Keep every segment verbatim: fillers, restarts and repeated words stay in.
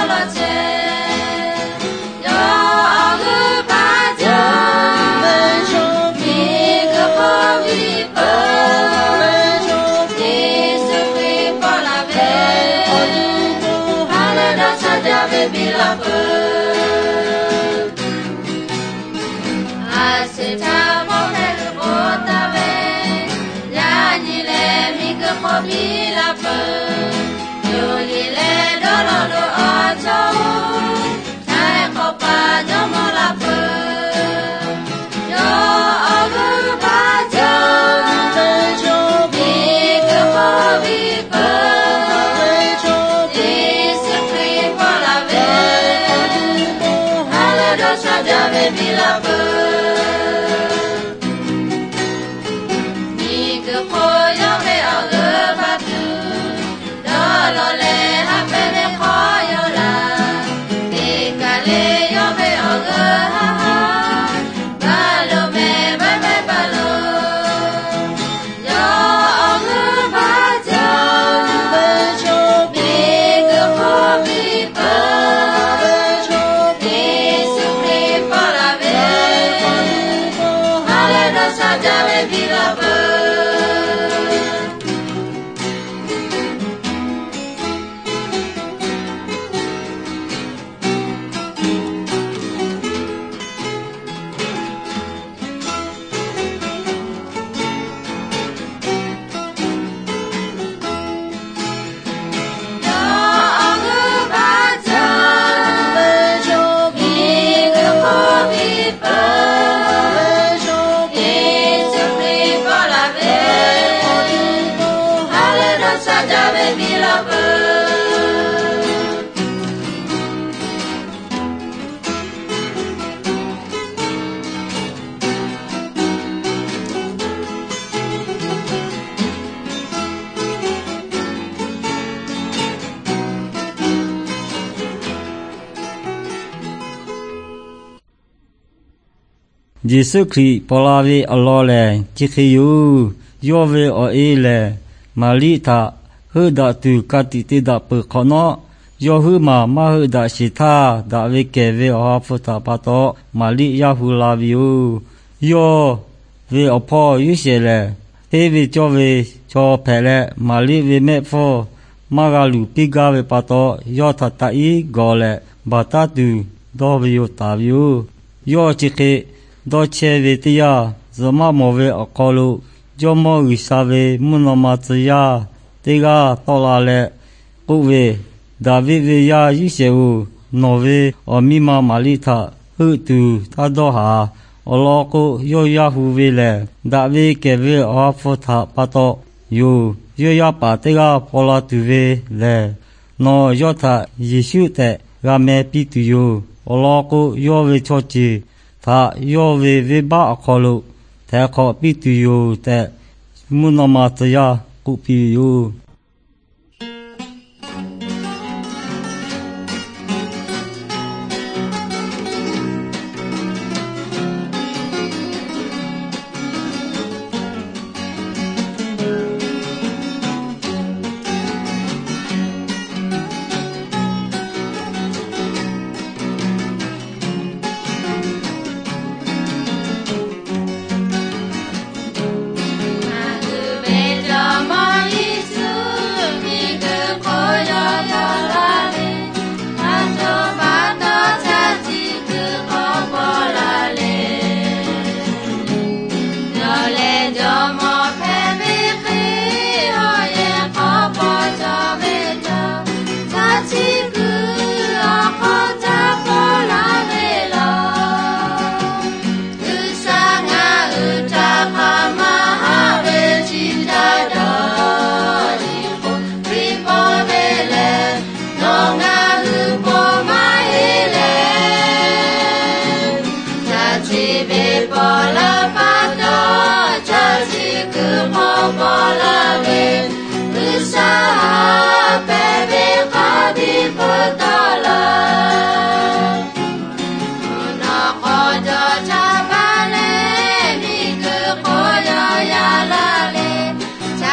ယေရှုခရစ်ပေါ်လာပြီးအလောလေကြည်ခယူယောဝေအေးလေမာလီတာဟိဒတူကတိတိဒပခနောယောဟုမာမဟဒရှိသာဒါဝေကေဝေအဖတာပတောမာလီယဟုလာဘီယယောဝေအဖောယူရှေလေသေဝေကျော်ဝေချောဖဲလေမာလီဝေမေဖောမာဂလူပိဂဝေပတောယောထတာဤဂောလေဘာတတူဒောဝေယတာဘီယယောချီခေဒေါ်ချေဝေတယာဇမမောဝေအကောလုဂျောမောဝိစာဝေမုနမတယာတေဂါတော်လာလေကုဝေဒါဝိဝေယာယိရှေဝနော်ဝေအမိမာမာလီသာဟုတူသာတော်ဟာအလောကိုယောယဟုဝေလေဒါဝေကေဝေအဖောသာပတောယောယောယပါတေဂါပေါ်လာတူဝေလေနော်ယောသာယေရှုတဲ့ဂမေပိတူယောအလောကိုယောဝေချောချီသာယောဝေဝေဘာအခေါ်လို့တဲခေါ်ပိတူယောတဲ့မုနမတယာကုပိယော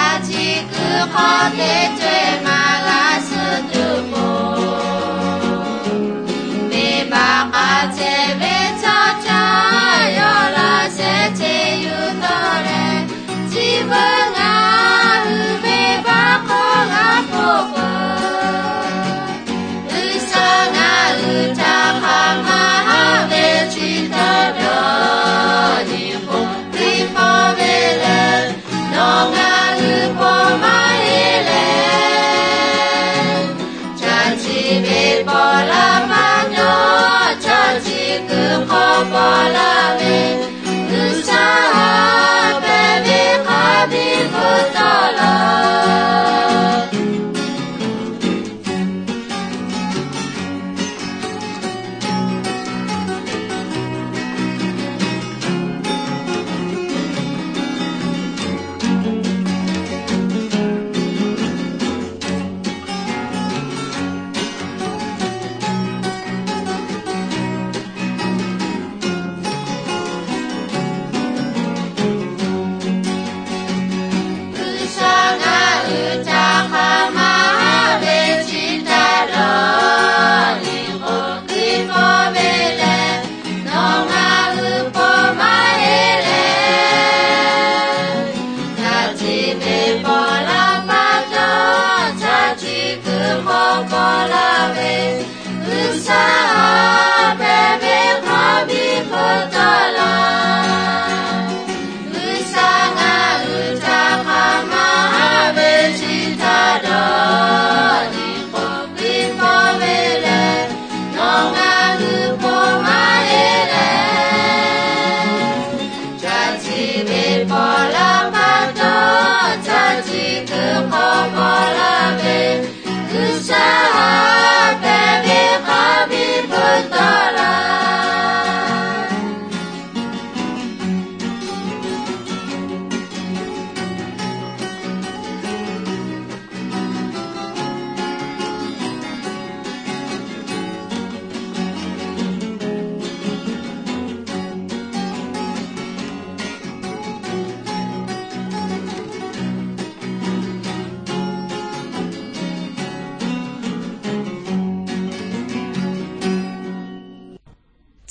Hãy subscribe cho kênh Ghiền Mì Gõ để không bỏ lỡ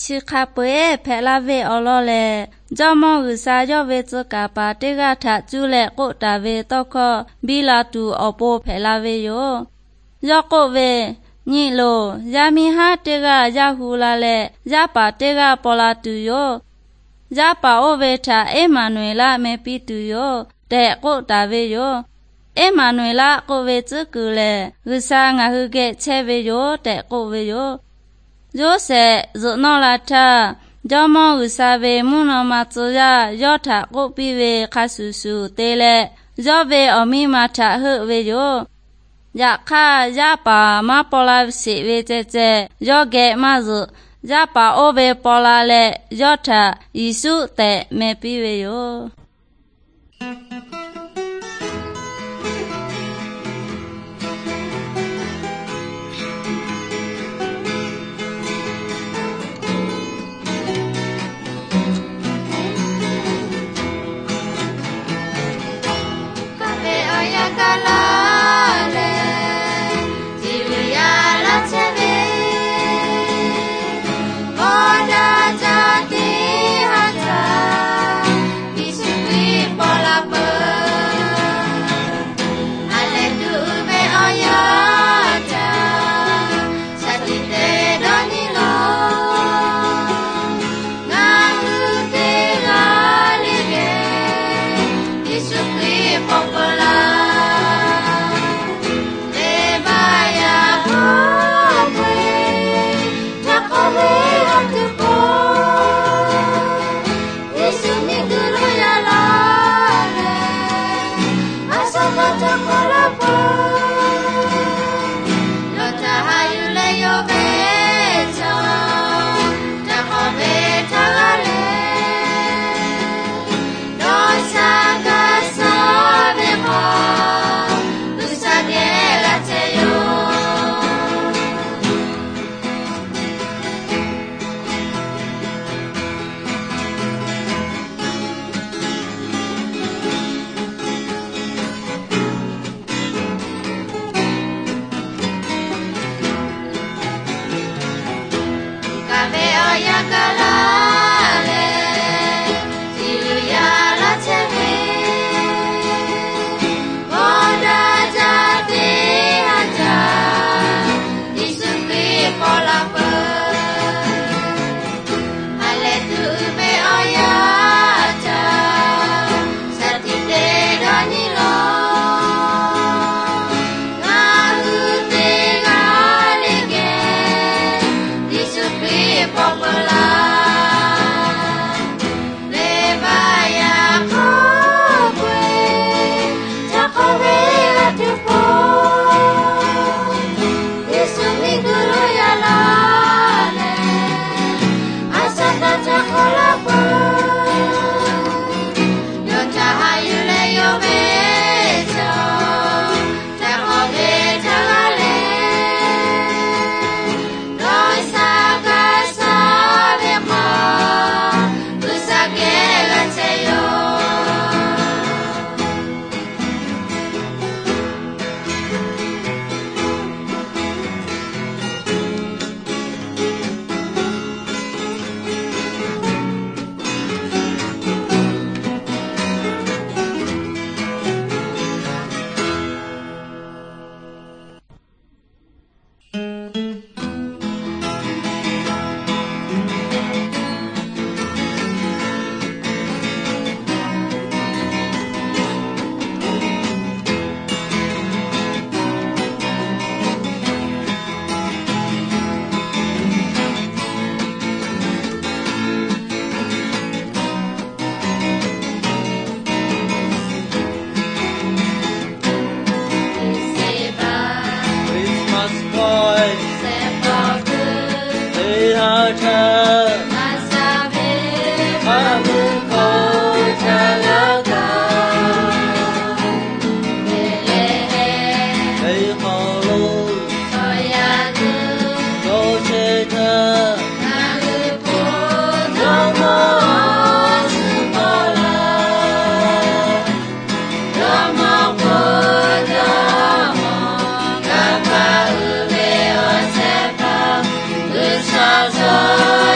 ชิคาเปเพลาเวอลอเลจอมออุซายอเวจกาปาเตกาทะจุเลโกตาเวตอคอบิลาตูอโปเพลาเวโยยอโกเวညီလိုယာမီဟာတေကယာဟူလာလေယာပါတေကပေါ်လာတူယောယာပါအိုဝေထာအေမန်နွေလာမေပီတူယောတဲ့ကိုတာဝေယောအေမန်နွေလာကိုဝေချကူလေဂုစာငါဟုကဲချဲဝေယောတဲ့ကိုဝေယောယိုဆေဇုနောလာထာဂျောမောဂုစာဝေမွန်နောမချူယာယောထာကိုပိဝေခါဆူဆူတေလေဇောဝေအမီမာထာဟုဝေယောยะค่ายะปามาปอลาสิเวเจเจยอเกมาซุยะปาโอเวปอลาเลยอทะยิสุเตเมปิเวโยคาเฟอายากาลาSa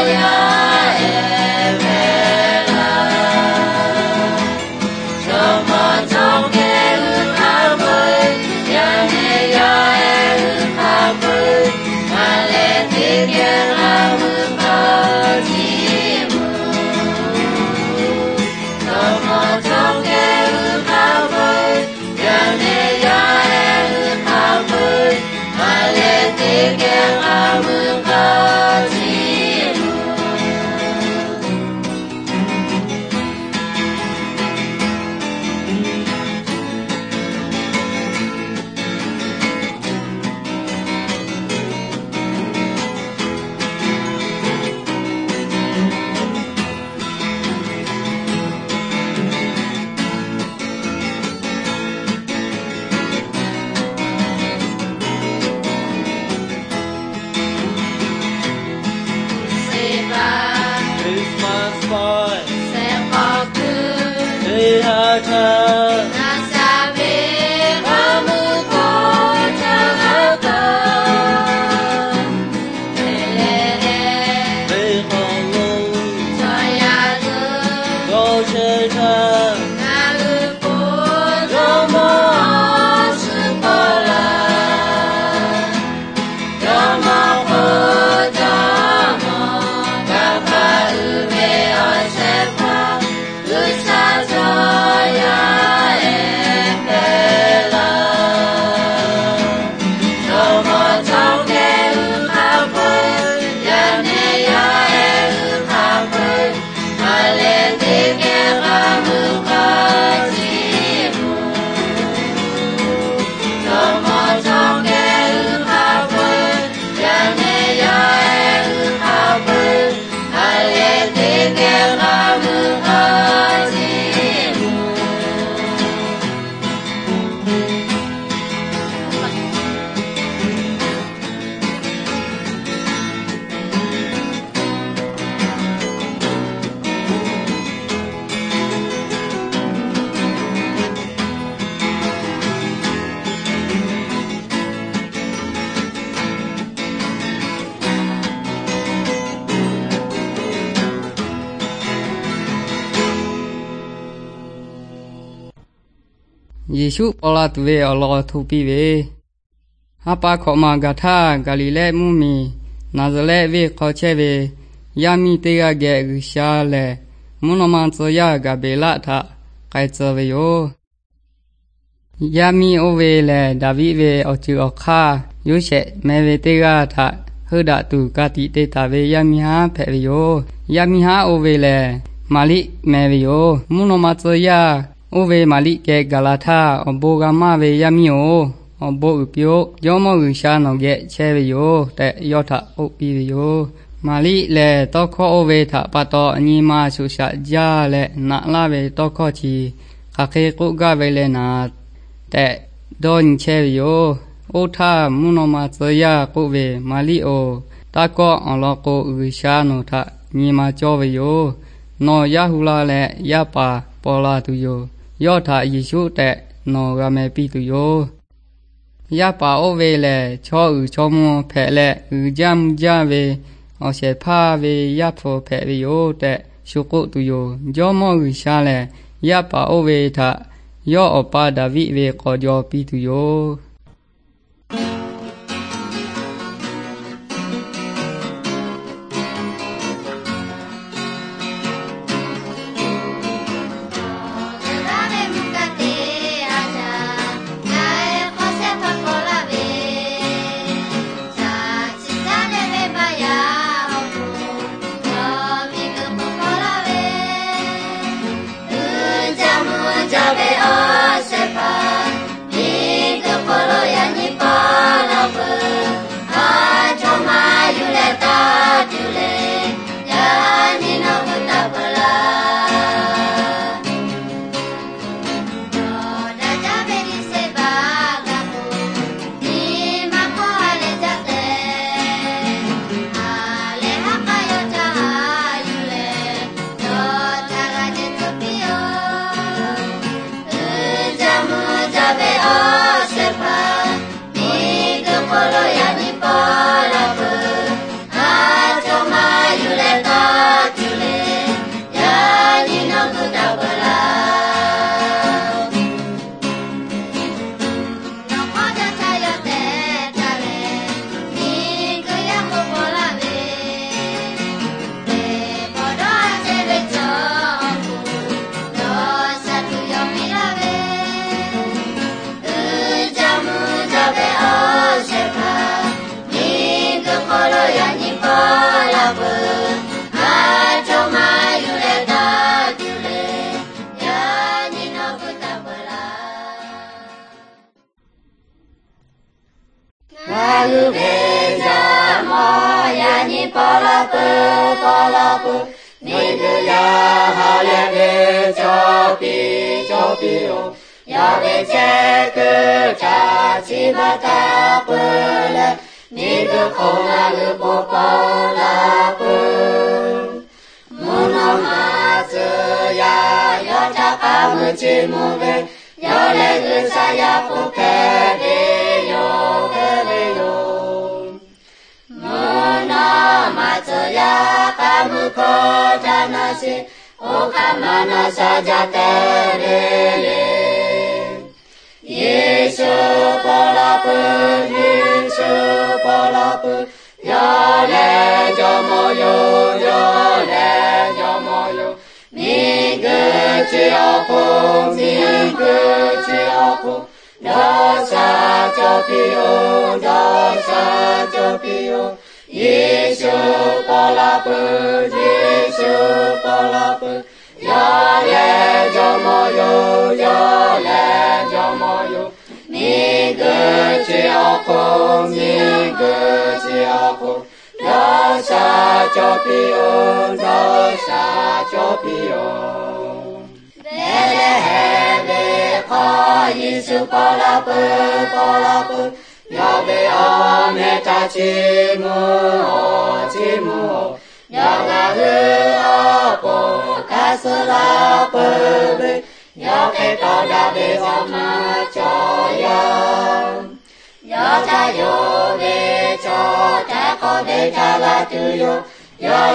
ယေရှုပေါ်လာသူရဲ့အလောထူပြီးပဲဟာပါခေါ်မှာဂထာဂါလိလဲမှုမီနာဇလဲဝေခေါ်ချဲပဲယာမီတေကကဲရှာလဲမွန်နမန်စယာကဘေလာထကိုက်ဇဝေယောယာမီအိုဝေလဲဒါဗိဝေအချူအခါယုရှေမဲဝေတေကထဟဒတုကတိတေတာဝေယာမီဟာဖဲဝေယောယာမီဟာအိုဝေလဲမာလိမဲဝေယောမွန်နမန်စယာအိုဝေမာလိကဲဂလာထအဘောဂမဝေယာမီယောအဘောဥပြိုယောမောဥရှာနောကဲချဲဝေယောတဲ့ယောထဥပ္ပိဝေယောမာလိလေတောခောအိုဝေထပတ်တော်အညီမဆုရှာကြာလေနာလာဝေတောခောချီခခေကုကဝေလေနာတဲ့ဒွန်ချဲဝေယောဩထမုနောမဇယာကုဝေမာလိအိုတာကောအလောကိုဥရှာနောထညီမကြောဝေယောနောယဟုလာလေယပါပေါ်လာသူယောယောထယေရှုတဲ့နောရမေပိသူယောယပါဩဝေလေချောဥချောမွန်ဖဲလေဥကြမ်ကြဝေအော်ရှေဖာဝေယဖို့ဖဲဝေယောတဲ့ရှုကုသူယောကြောမောဥရှာလေယပါဩဝေထယောအပါဒဝိဝေကောကြောပိသူယော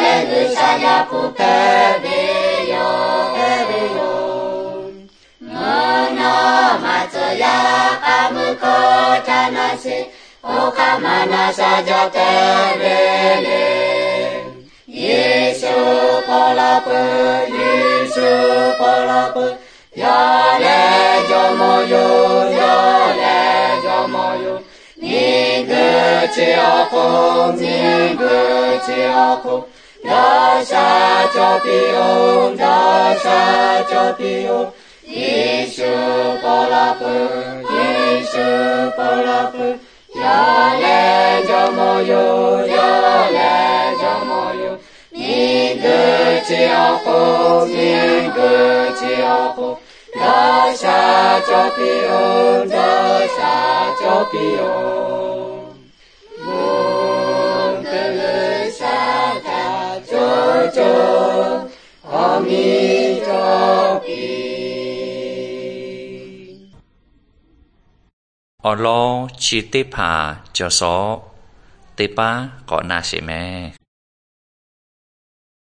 Yo Manamacaya kamukotanasi Okamana saja terlele Yesu polape Yesu polape Ya le jomoyo Ya le jomoyo Nige chiako Nige chiako Dasha chopio Dasha chopio Yesu polape Yesu polape Ya le jomoyo Ya le jomoyo Nige chiako Nige chiako Dasha chopio Dasha chopio Mungkele sata jojo Ami chopi Olo chi tế phà cho số tế pa có na sẽ mẹ